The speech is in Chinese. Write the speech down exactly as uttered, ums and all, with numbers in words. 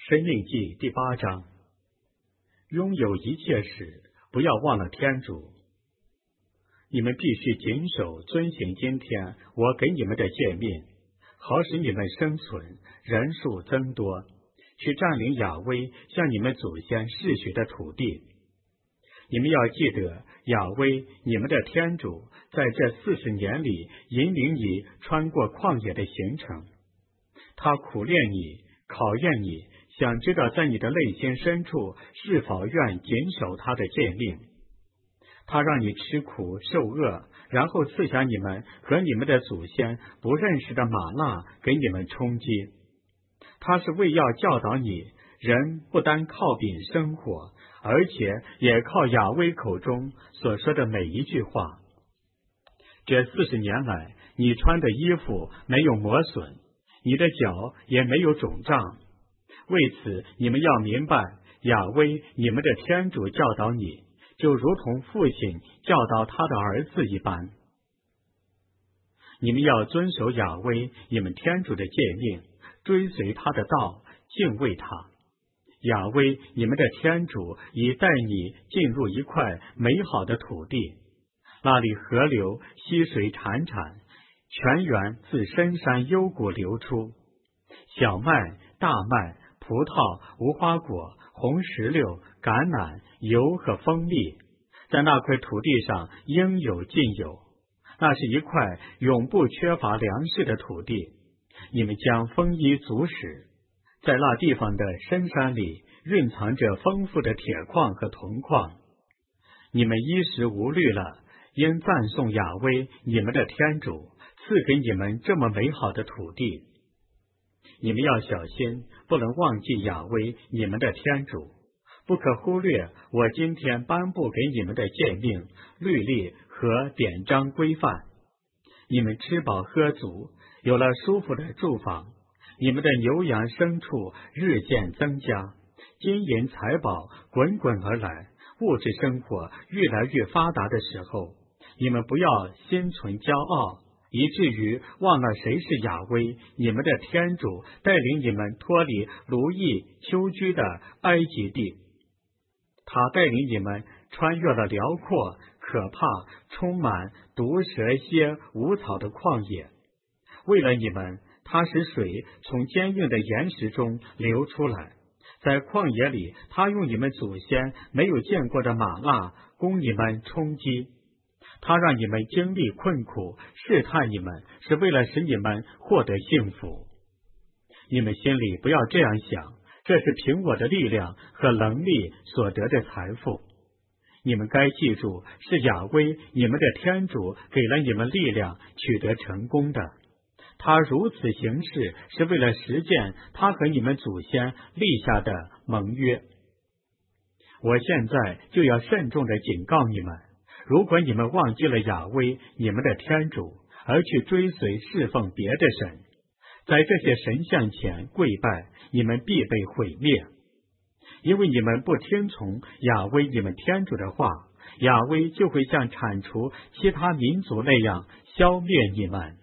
申命记第八章，拥有一切时，不要忘了天主。你们必须谨守遵行今天我给你们的诫命，好使你们生存，人数增多，去占领亚威向你们祖先世许的土地。你们要记得，亚威你们的天主在这四十年里引领你穿过旷野的行程，他苦练你，考验你，想知道在你的内心深处是否愿谨守他的诫命。他让你吃苦受饿，然后赐下你们和你们的祖先不认识的玛纳给你们充饥。他是为要教导你，人不单靠饼生活，而且也靠亚威口中所说的每一句话。这四十年来，你穿的衣服没有磨损，你的脚也没有肿胀。为此，你们要明白，亚威你们的天主教导你，就如同父亲教导他的儿子一般。你们要遵守亚威你们天主的诫命，追随他的道，敬畏他。亚威你们的天主已带你进入一块美好的土地，那里河流溪水潺潺，泉源自深山幽谷流出，小麦、大麦、葡萄、无花果、红石榴、橄榄、油和蜂蜜，在那块土地上应有尽有。那是一块永不缺乏粮食的土地，你们将丰衣足食。在那地方的深山里蕴藏着丰富的铁矿和铜矿，你们衣食无虑了，应赞颂亚威你们的天主赐给你们这么美好的土地。你们要小心，不能忘记亚威你们的天主，不可忽略我今天颁布给你们的诫命、律例和典章规范。你们吃饱喝足，有了舒服的住房，你们的牛羊牲畜日渐增加，金银财宝滚滚而来，物质生活越来越发达的时候，你们不要心存骄傲，以至于忘了谁是亚威你们的天主带领你们脱离奴役丘居的埃及地。他带领你们穿越了辽阔、可怕、充满毒蛇蝎无草的旷野。为了你们，他使水从坚硬的岩石中流出来，在旷野里，他用你们祖先没有见过的玛纳供你们充饥。他让你们经历困苦，试探你们，是为了使你们获得幸福。你们心里不要这样想，这是凭我的力量和能力所得的财富。你们该记住，是亚威你们的天主给了你们力量取得成功的。他如此行事，是为了实践他和你们祖先立下的盟约。我现在就要慎重地警告你们，如果你们忘记了亚威你们的天主，而去追随侍奉别的神，在这些神像前跪拜，你们必被毁灭。因为你们不听从亚威你们天主的话，亚威就会像铲除其他民族那样消灭你们。